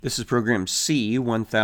This is program C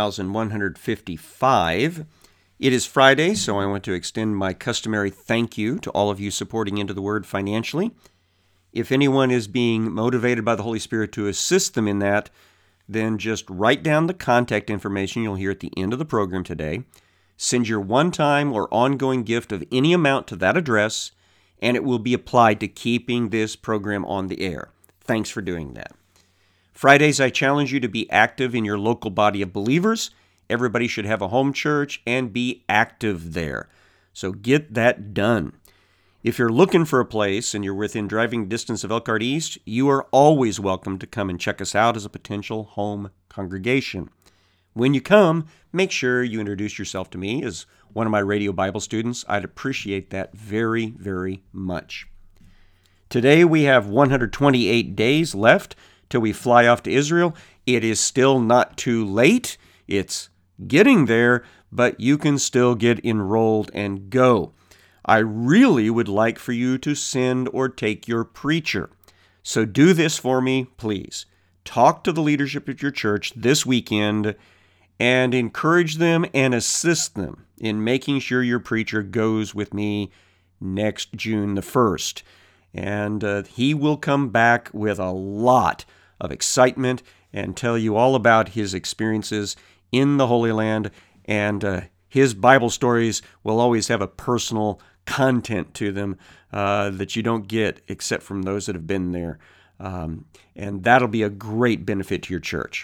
1155. It is Friday, so I want to extend my customary thank you to all of you supporting Into the Word financially. If anyone is being motivated by the Holy Spirit to assist them in that, then just write down the contact information you'll hear at the end of the program today. Send your one-time or ongoing gift of any amount to that address, and it will be applied to keeping this program on the air. Thanks for doing that. Fridays, I challenge you to be active in your local body of believers. Everybody should have a home church and be active there. So get that done. If you're looking for a place and you're within driving distance of Elkhart East, you are always welcome to come and check us out as a potential home congregation. When you come, make sure you introduce yourself to me as one of my radio Bible students. I'd appreciate that very, very much. Today we have 128 days left till we fly off to Israel. It is still not too late. It's getting there, but you can still get enrolled and go. I really would like for you to send or take your preacher. So do this for me, please. Talk to the leadership at your church this weekend and encourage them and assist them in making sure your preacher goes with me next June the 1st. And he will come back with a lot of excitement and tell you all about his experiences in the Holy Land. And his Bible stories will always have a personal content to them that you don't get except from those that have been there. And that'll be a great benefit to your church.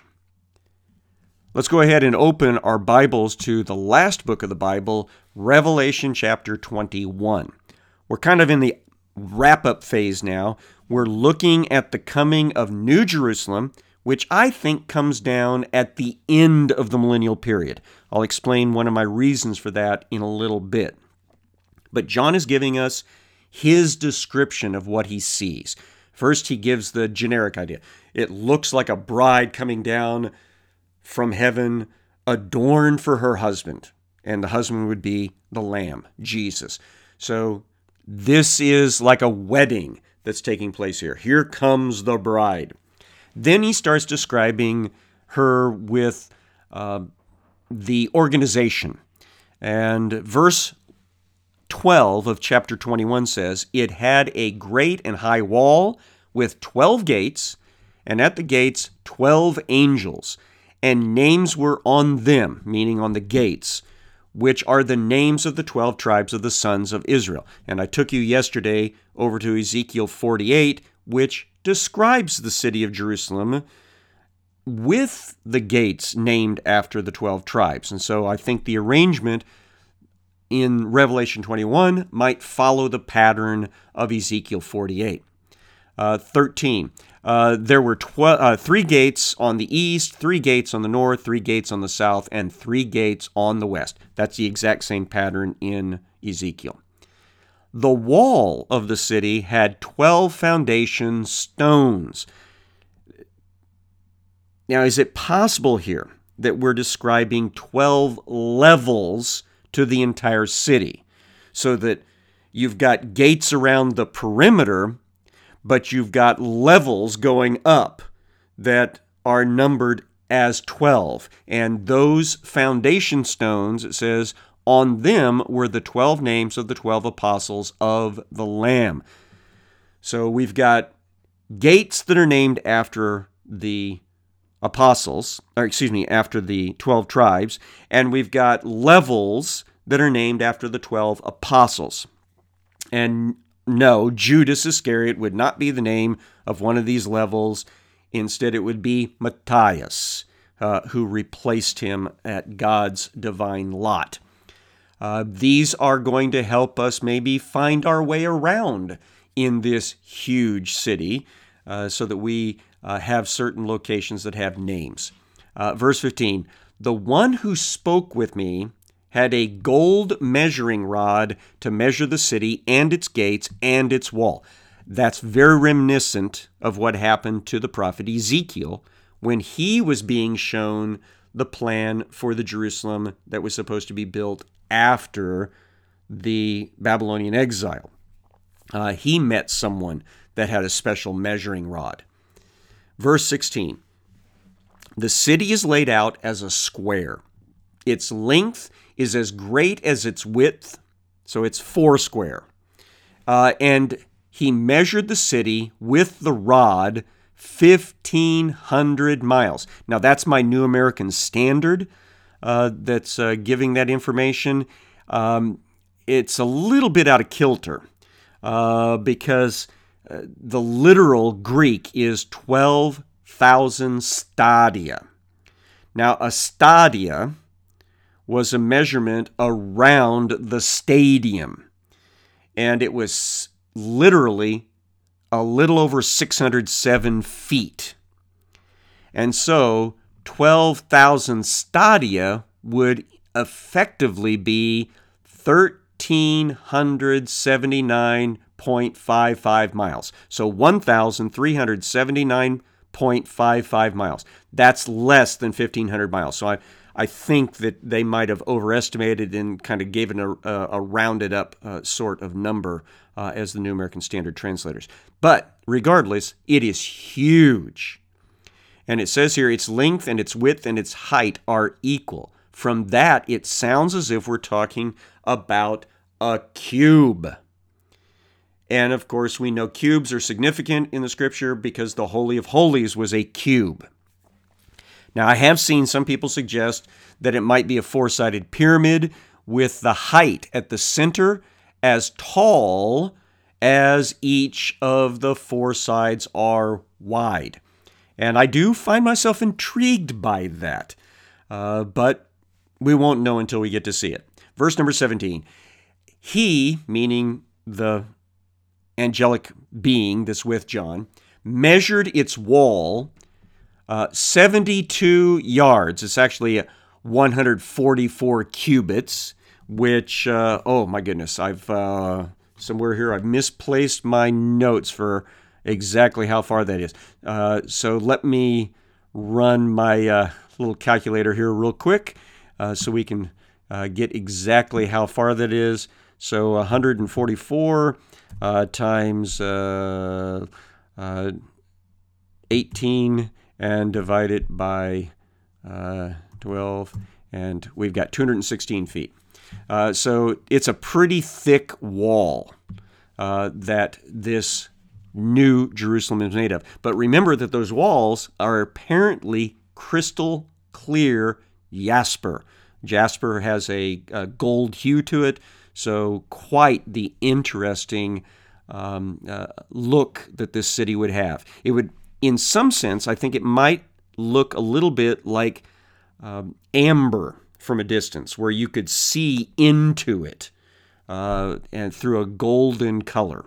Let's go ahead and open our Bibles to the last book of the Bible, Revelation chapter 21. We're kind of in the wrap-up phase now. We're looking at the coming of New Jerusalem, which I think comes down at the end of the millennial period. I'll explain one of my reasons for that in a little bit. But John is giving us his description of what he sees. First, he gives the generic idea. It looks like a bride coming down from heaven, adorned for her husband. And the husband would be the Lamb, Jesus. So this is like a wedding that's taking place here. Here comes the bride. Then he starts describing her with the organization. And verse 12 of chapter 21 says, "It had a great and high wall with 12 gates, and at the gates 12 angels, and names were on them," meaning on the gates, "which are the names of the 12 tribes of the sons of Israel." And I took you yesterday over to Ezekiel 48, which describes the city of Jerusalem with the gates named after the 12 tribes. And so I think the arrangement in Revelation 21 might follow the pattern of Ezekiel 48. 13. There were 3 gates on the east, 3 gates on the north, 3 gates on the south, and 3 gates on the west. That's the exact same pattern in Ezekiel. The wall of the city had 12 foundation stones. Now, is it possible here that we're describing 12 levels to the entire city? So that you've got gates around the perimeter, but you've got levels going up that are numbered as 12. And those foundation stones, it says, on them were the 12 names of the 12 apostles of the Lamb. So we've got gates that are named after the apostles, after the 12 tribes, and we've got levels that are named after the 12 apostles. And no, Judas Iscariot would not be the name of one of these levels. Instead, it would be Matthias, who replaced him at God's divine lot. These are going to help us maybe find our way around in this huge city so that we have certain locations that have names. Verse 15, "The one who spoke with me had a gold measuring rod to measure the city and its gates and its wall." That's very reminiscent of what happened to the prophet Ezekiel when he was being shown the plan for the Jerusalem that was supposed to be built after the Babylonian exile. He met someone that had a special measuring rod. Verse 16, The city is laid out as a square. Its length is as great as its width, so it's 4 square. And he measured the city with the rod 1,500 miles. Now, that's my New American Standard that's giving that information. It's a little bit out of kilter because the literal Greek is 12,000 stadia. Now, a stadia was a measurement around the stadium, and it was literally a little over 607 feet. And so 12,000 stadia would effectively be 1,379.55 miles. So 1,379.55 miles. That's less than 1,500 miles. So I think that they might have overestimated and kind of gave it a rounded up sort of number as the New American Standard translators. But regardless, it is huge. And it says here its length and its width and its height are equal. From that, it sounds as if we're talking about a cube. And of course, we know cubes are significant in the scripture because the Holy of Holies was a cube. Now, I have seen some people suggest that it might be a 4-sided pyramid with the height at the center as tall as each of the 4 sides are wide. And I do find myself intrigued by that, but we won't know until we get to see it. Verse number 17, he, meaning the angelic being that's with John, measured its wall 72 yards. It's actually 144 cubits, which, oh my goodness, I've somewhere here I've misplaced my notes for exactly how far that is. So let me run my little calculator here real quick so we can get exactly how far that is. So 144 times 18 and divide it by 12, and we've got 216 feet. So it's a pretty thick wall that this New Jerusalem is made of. But remember that those walls are apparently crystal clear jasper. Jasper has a gold hue to it, so quite the interesting look that this city would have. It would, in some sense, I think it might look a little bit like amber from a distance, where you could see into it and through a golden color.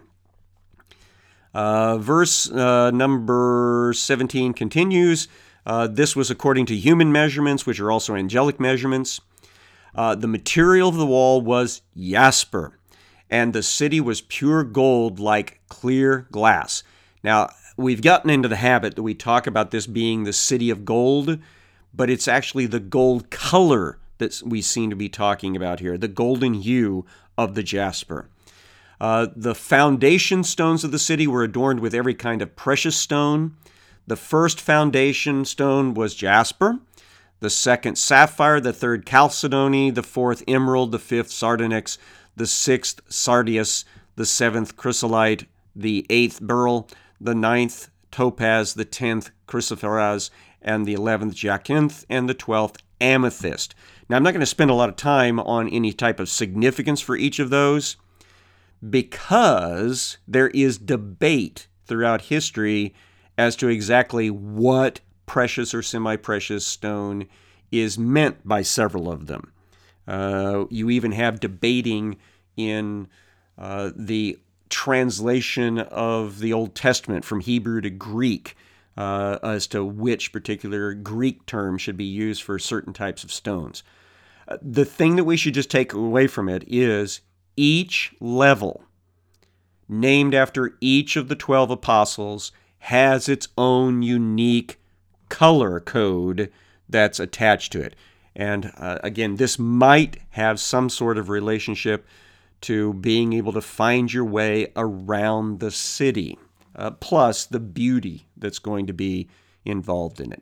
Verse number 17 continues. This was according to human measurements, which are also angelic measurements. The material of the wall was jasper, and the city was pure gold like clear glass. Now, we've gotten into the habit that we talk about this being the city of gold, but it's actually the gold color that we seem to be talking about here, the golden hue of the jasper. The foundation stones of the city were adorned with every kind of precious stone. The first foundation stone was jasper, the second sapphire, the third chalcedony, the fourth emerald, the fifth sardonyx, the sixth sardius, the seventh chrysolite, the eighth beryl, the ninth topaz, the 10th chrysoprase, and the 11th jacinth, and the 12th amethyst. Now, I'm not going to spend a lot of time on any type of significance for each of those because there is debate throughout history as to exactly what precious or semi-precious stone is meant by several of them. You even have debating in the translation of the Old Testament from Hebrew to Greek as to which particular Greek term should be used for certain types of stones. The thing that we should just take away from it is each level, named after each of the 12 apostles, has its own unique color code that's attached to it. And again, this might have some sort of relationship to being able to find your way around the city, plus the beauty that's going to be involved in it.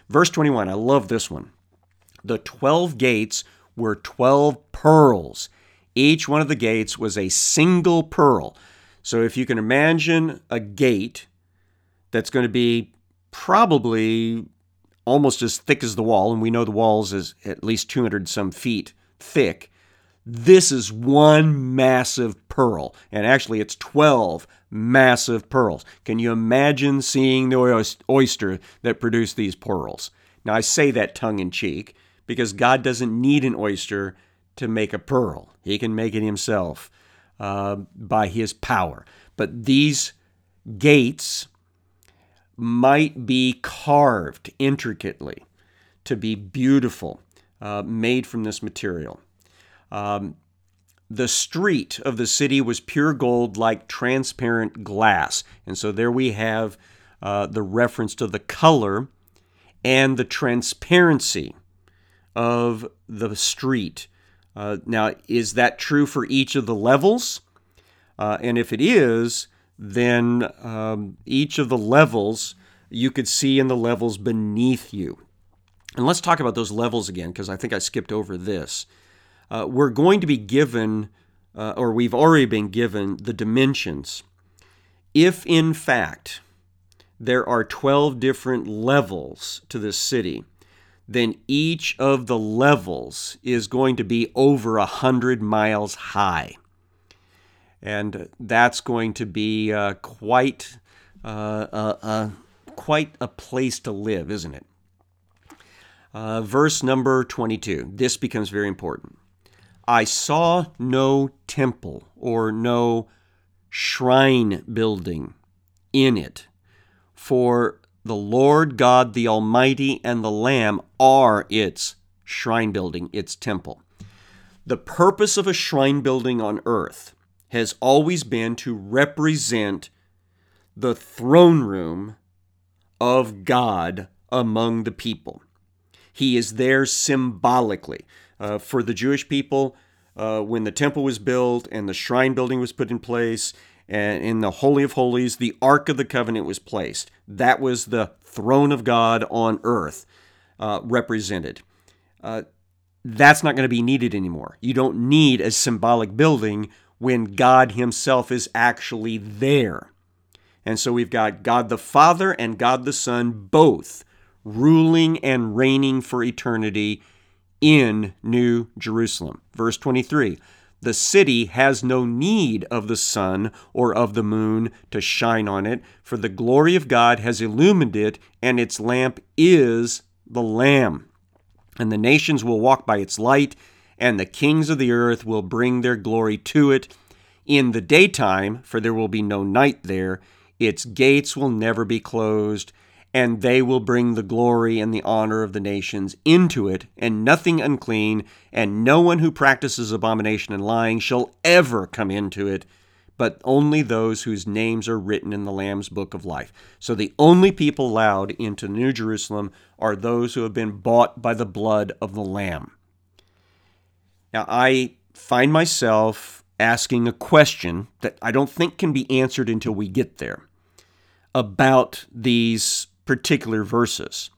Verse 21, I love this one. The 12 gates were 12 pearls. Each one of the gates was a single pearl. So if you can imagine a gate that's going to be probably almost as thick as the wall, and we know the walls is at least 200 some feet thick, this is one massive pearl. And actually it's 12 massive pearls. Can you imagine seeing the oyster that produced these pearls? Now I say that tongue in cheek because God doesn't need an oyster to make a pearl. He can make it himself by his power. But these gates might be carved intricately to be beautiful, made from this material. The street of the city was pure gold like transparent glass. And so there we have the reference to the color and the transparency of the street. Now, is that true for each of the levels? And if it is, then each of the levels you could see in the levels beneath you. And let's talk about those levels again, because I think I skipped over this. We're going to be given, or we've already been given, the dimensions. If, in fact, there are 12 different levels to this city, then each of the levels is going to be over 100 miles high. And that's going to be quite a place to live, isn't it? Verse number 22. This becomes very important. I saw no temple or no shrine building in it, for the Lord God, the Almighty, and the Lamb are its shrine building, its temple. The purpose of a shrine building on earth has always been to represent the throne room of God among the people. He is there symbolically. For the Jewish people, when the temple was built and the shrine building was put in place, and in the Holy of Holies, the Ark of the Covenant was placed. That was the throne of God on earth represented. That's not going to be needed anymore. You don't need a symbolic building when God himself is actually there. And so we've got God the Father and God the Son both ruling and reigning for eternity in New Jerusalem. Verse 23, the city has no need of the sun or of the moon to shine on it, for the glory of God has illumined it, and its lamp is the Lamb. And the nations will walk by its light, and the kings of the earth will bring their glory to it. In the daytime, for there will be no night there, its gates will never be closed, and they will bring the glory and the honor of the nations into it, and nothing unclean, and no one who practices abomination and lying shall ever come into it, but only those whose names are written in the Lamb's book of life. So the only people allowed into New Jerusalem are those who have been bought by the blood of the Lamb. Now, I find myself asking a question that I don't think can be answered until we get there about these particular verses.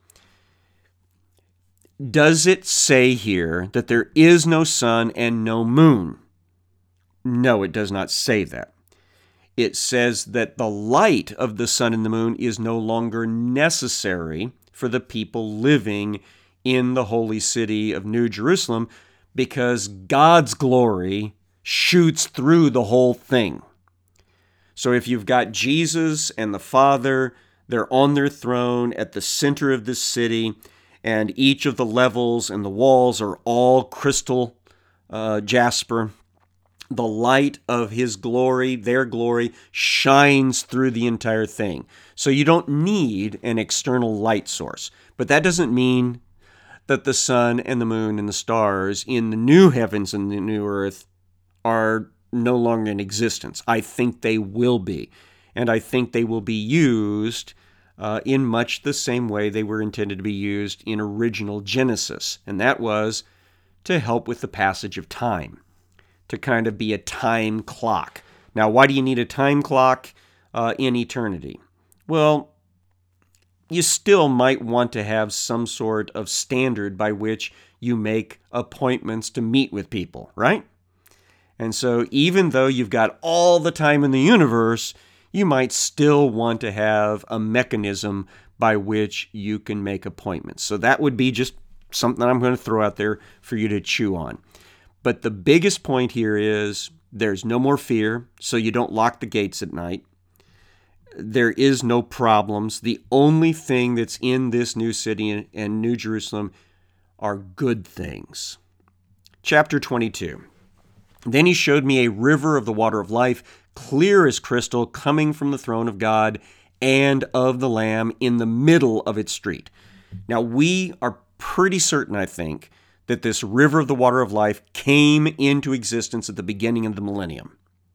Does it say here that there is no sun and no moon? No, it does not say that. It says that the light of the sun and the moon is no longer necessary for the people living in the holy city of New Jerusalem because God's glory shoots through the whole thing. So if you've got Jesus and the Father, they're on their throne at the center of this city, and each of the levels and the walls are all crystal jasper. The light of his glory, their glory, shines through the entire thing. So you don't need an external light source. But that doesn't mean that the sun and the moon and the stars in the new heavens and the new earth are no longer in existence. I think they will be. And I think they will be used in much the same way they were intended to be used in original Genesis. And that was to help with the passage of time, to kind of be a time clock. Now, why do you need a time clock in eternity? Well, you still might want to have some sort of standard by which you make appointments to meet with people, right? And so even though you've got all the time in the universe, you might still want to have a mechanism by which you can make appointments. So that would be just something I'm going to throw out there for you to chew on. But the biggest point here is there's no more fear, so you don't lock the gates at night. There is no problems. The only thing that's in this new city and New Jerusalem are good things. Chapter 22. Then he showed me a river of the water of life, clear as crystal, coming from the throne of God and of the Lamb in the middle of its street. Now, we are pretty certain, I think, that this river of the water of life came into existence at the beginning of the millennium.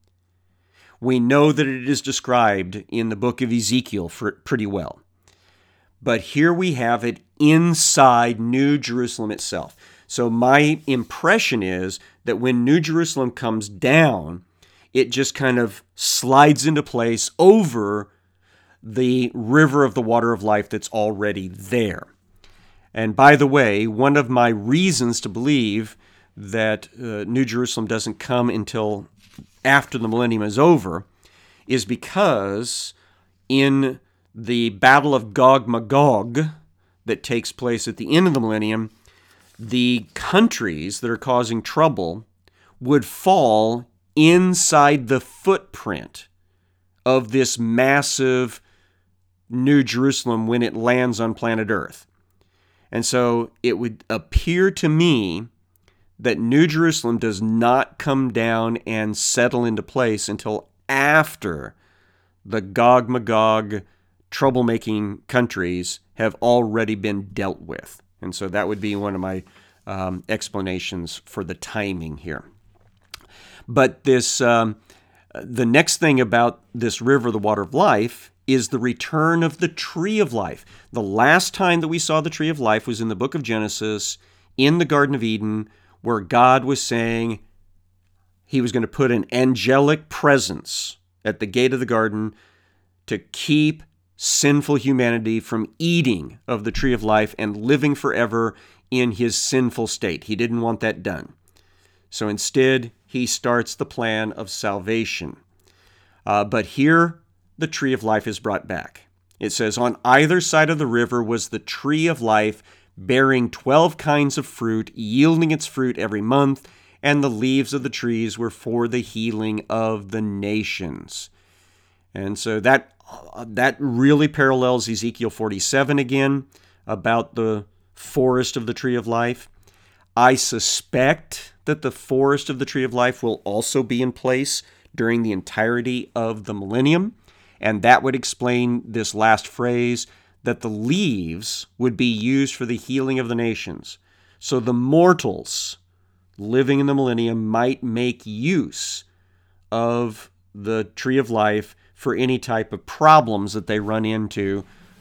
We know that it is described in the book of Ezekiel pretty well. But here we have it inside New Jerusalem itself. So my impression is that when New Jerusalem comes down, it just kind of slides into place over the river of the water of life that's already there. And by the way, one of my reasons to believe that New Jerusalem doesn't come until after the millennium is over is because in the Battle of Gog-Magog that takes place at the end of the millennium, the countries that are causing trouble would fall inside the footprint of this massive New Jerusalem when it lands on planet Earth. And so it would appear to me that New Jerusalem does not come down and settle into place until after the Gog-Magog troublemaking countries have already been dealt with. And so that would be one of my explanations for the timing here. But this, the next thing about this river, the water of life, is the return of the tree of life. The last time that we saw the tree of life was in the book of Genesis, in the Garden of Eden, where God was saying he was going to put an angelic presence at the gate of the garden to keep sinful humanity from eating of the tree of life and living forever in his sinful state. He didn't want that done. So instead, he starts the plan of salvation. But here, the tree of life is brought back. It says, on either side of the river was the tree of life, bearing 12 kinds of fruit, yielding its fruit every month, and the leaves of the trees were for the healing of the nations. And so that really parallels Ezekiel 47 again, about the forest of the tree of life. I suspect that the forest of the tree of life will also be in place during the entirety of the millennium, and that would explain this last phrase, that the leaves would be used for the healing of the nations. So the mortals living in the millennium might make use of the tree of life for any type of problems that they run into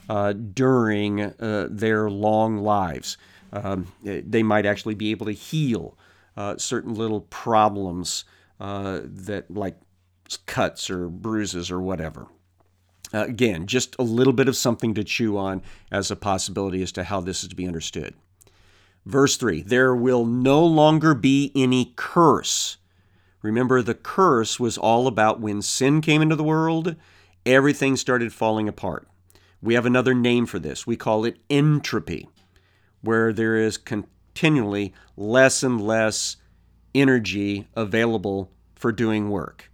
during their long lives. They might actually be able to heal certain little problems that, like cuts or bruises or whatever. Again, just a little bit of something to chew on as a possibility as to how this is to be understood. Verse 3, there will no longer be any curse. Remember, the curse was all about when sin came into the world, everything started falling apart. We have another name for this. We call it entropy, where there is continually less and less energy available for doing work.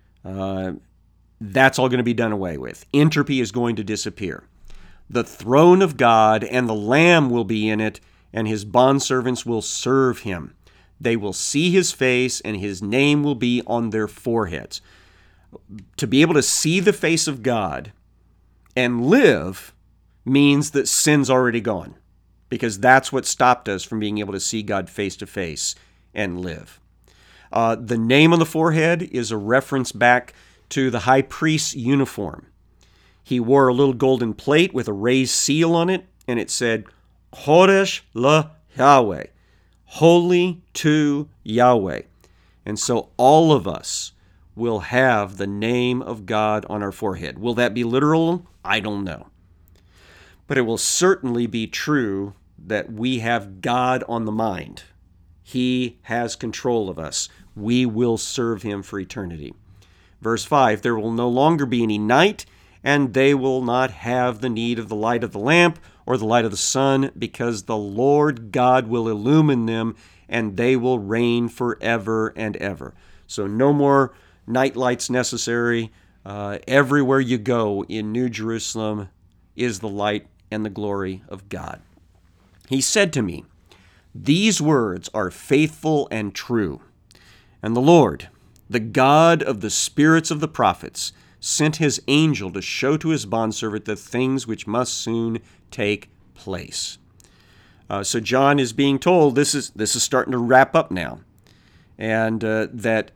That's all going to be done away with. Entropy is going to disappear. The throne of God and the Lamb will be in it, and his bondservants will serve him. They will see his face, and his name will be on their foreheads. To be able to see the face of God and live means that sin's already gone, because that's what stopped us from being able to see God face to face and live. The name on the forehead is a reference back to the high priest's uniform. He wore a little golden plate with a raised seal on it, and it said, Chodesh LaYahweh, holy to Yahweh. And so all of us will have the name of God on our forehead. Will that be literal? I don't know. But it will certainly be true that we have God on the mind. He has control of us. We will serve him for eternity. Verse 5, there will no longer be any night, and they will not have the need of the light of the lamp or the light of the sun, because the Lord God will illumine them, and they will reign forever and ever. So no more night lights necessary. Everywhere you go in New Jerusalem is the light and the glory of God. He said to me, these words are faithful and true. And the Lord, the God of the spirits of the prophets, sent his angel to show to his bondservant the things which must soon take place. So John is being told this is starting to wrap up now, and that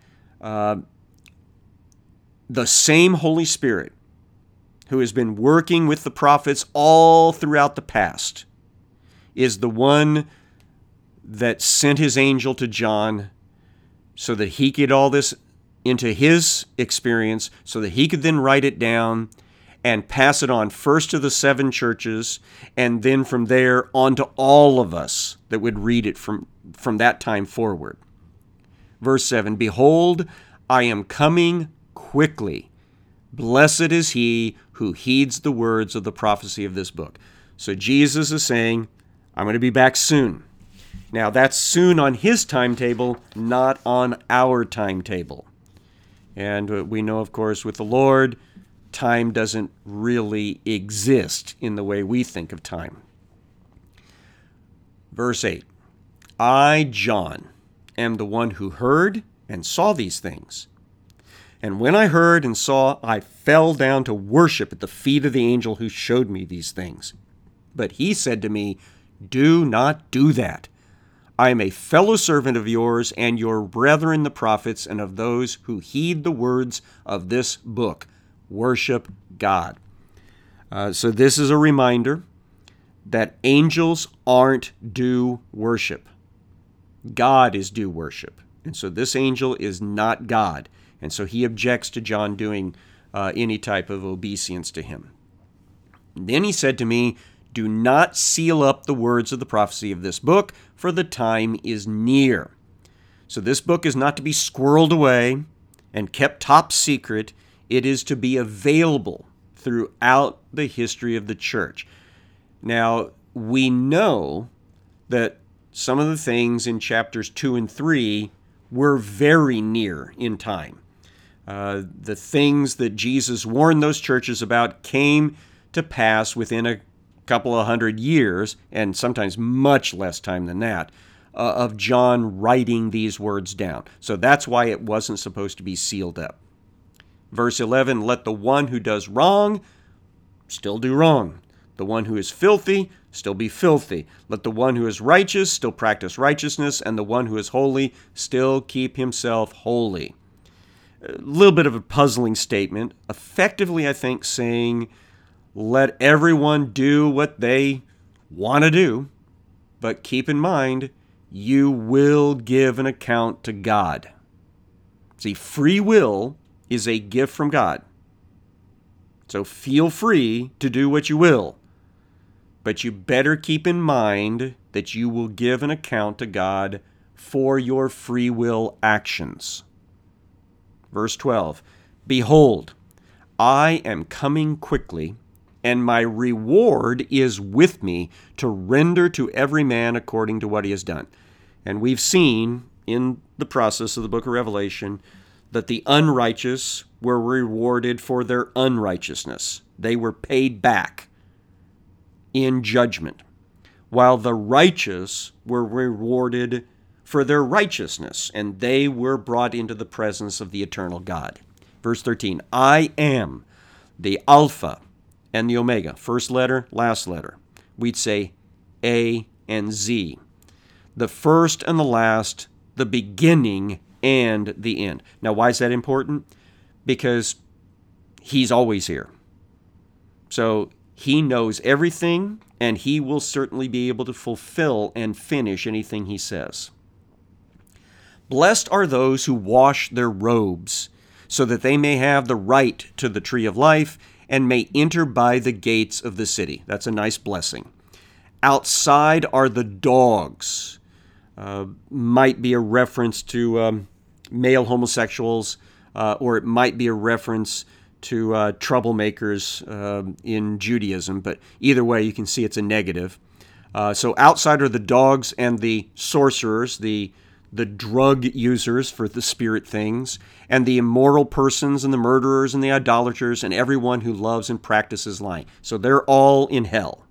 the same Holy Spirit who has been working with the prophets all throughout the past is the one that sent his angel to John so that he could get all this into his experience, so that he could then write it down and pass it on first to the 7 churches, and then from there on to all of us that would read it from that time forward. Verse 7, behold, I am coming quickly. Blessed is he who heeds the words of the prophecy of this book. So Jesus is saying, I'm going to be back soon. Now that's soon on his timetable, not on our timetable. And we know, of course, with the Lord, time doesn't really exist in the way we think of time. Verse 8, I, John, am the one who heard and saw these things. And when I heard and saw, I fell down to worship at the feet of the angel who showed me these things. But he said to me, do not do that. I am a fellow servant of yours and your brethren the prophets and of those who heed the words of this book. Worship God. So this is a reminder that angels aren't due worship. God is due worship. And so this angel is not God. And so he objects to John doing any type of obeisance to him. And then he said to me, do not seal up the words of the prophecy of this book, for the time is near. So this book is not to be squirreled away and kept top secret. It is to be available throughout the history of the church. Now, we know that some of the things in chapters 2 and 3 were very near in time. The things that Jesus warned those churches about came to pass within a couple of 100 years, and sometimes much less time than that, of John writing these words down. So that's why it wasn't supposed to be sealed up. Verse 11, let the one who does wrong still do wrong. The one who is filthy still be filthy. Let the one who is righteous still practice righteousness, and the one who is holy still keep himself holy. A little bit of a puzzling statement, effectively, I think, saying, let everyone do what they want to do, but keep in mind, you will give an account to God. See, free will is a gift from God. So feel free to do what you will, but you better keep in mind that you will give an account to God for your free will actions. Verse 12, behold, I am coming quickly, and my reward is with me to render to every man according to what he has done. And we've seen in the process of the book of Revelation that the unrighteous were rewarded for their unrighteousness. They were paid back in judgment, while the righteous were rewarded for their righteousness, and they were brought into the presence of the eternal God. Verse 13, I am the Alpha and the Omega, first letter, last letter. We'd say A and Z. The first and the last, the beginning and the end. Now, why is that important? Because he's always here. So he knows everything, and he will certainly be able to fulfill and finish anything he says. Blessed are those who wash their robes, so that they may have the right to the tree of life and may enter by the gates of the city. That's a nice blessing. Outside are the dogs. Might be a reference to male homosexuals, or it might be a reference to troublemakers in Judaism, but either way, you can see it's a negative. So outside are the dogs and the sorcerers, the drug users for the spirit things, and the immoral persons and the murderers and the idolaters and everyone who loves and practices lying. So they're all in hell.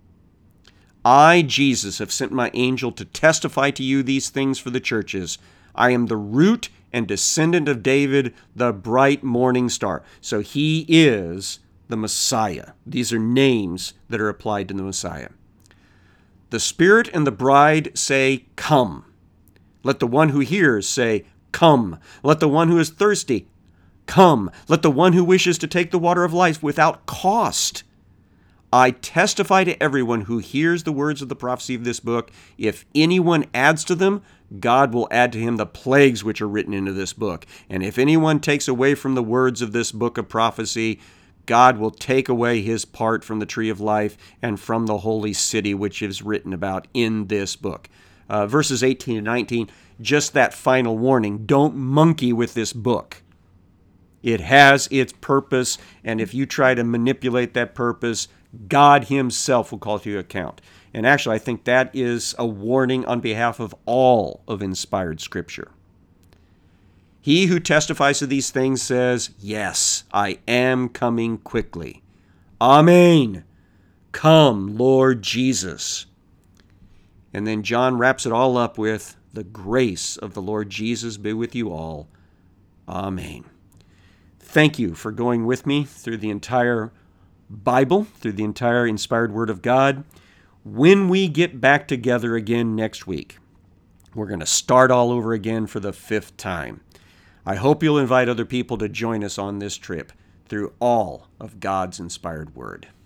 I, Jesus, have sent my angel to testify to you these things for the churches. I am the root and descendant of David, the bright morning star. So he is the Messiah. These are names that are applied to the Messiah. The Spirit and the bride say, come. Let the one who hears say, come. Let the one who is thirsty, come. Let the one who wishes to take the water of life without cost. I testify to everyone who hears the words of the prophecy of this book. If anyone adds to them, God will add to him the plagues which are written into this book. And if anyone takes away from the words of this book of prophecy, God will take away his part from the tree of life and from the holy city which is written about in this book. Verses 18 and 19, just that final warning. Don't monkey with this book. It has its purpose, and if you try to manipulate that purpose, God himself will call to account. And actually, I think that is a warning on behalf of all of inspired Scripture. He who testifies to these things says, yes, I am coming quickly. Amen. Come, Lord Jesus. And then John wraps it all up with, the grace of the Lord Jesus be with you all. Amen. Thank you for going with me through the entire Bible, through the entire inspired Word of God. When we get back together again next week, we're going to start all over again for the 5th time. I hope you'll invite other people to join us on this trip through all of God's inspired Word.